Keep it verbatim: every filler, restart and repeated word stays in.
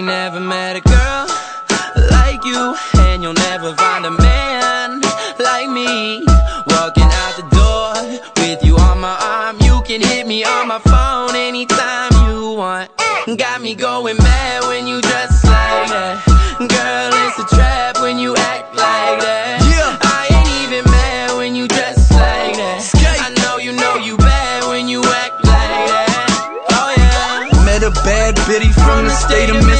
ain't never met a girl like you, and you'll never find a man like me. Walking out the door with you on my arm, you can hit me on my phone anytime you want. Got me going mad when you dress like that. Girl, it's a trap when you act like that. Yeah. I ain't even mad when you dress like that. Skate. I know you know you bad when you act like that. Oh yeah. Met a bad bitty from the state of Mississippi.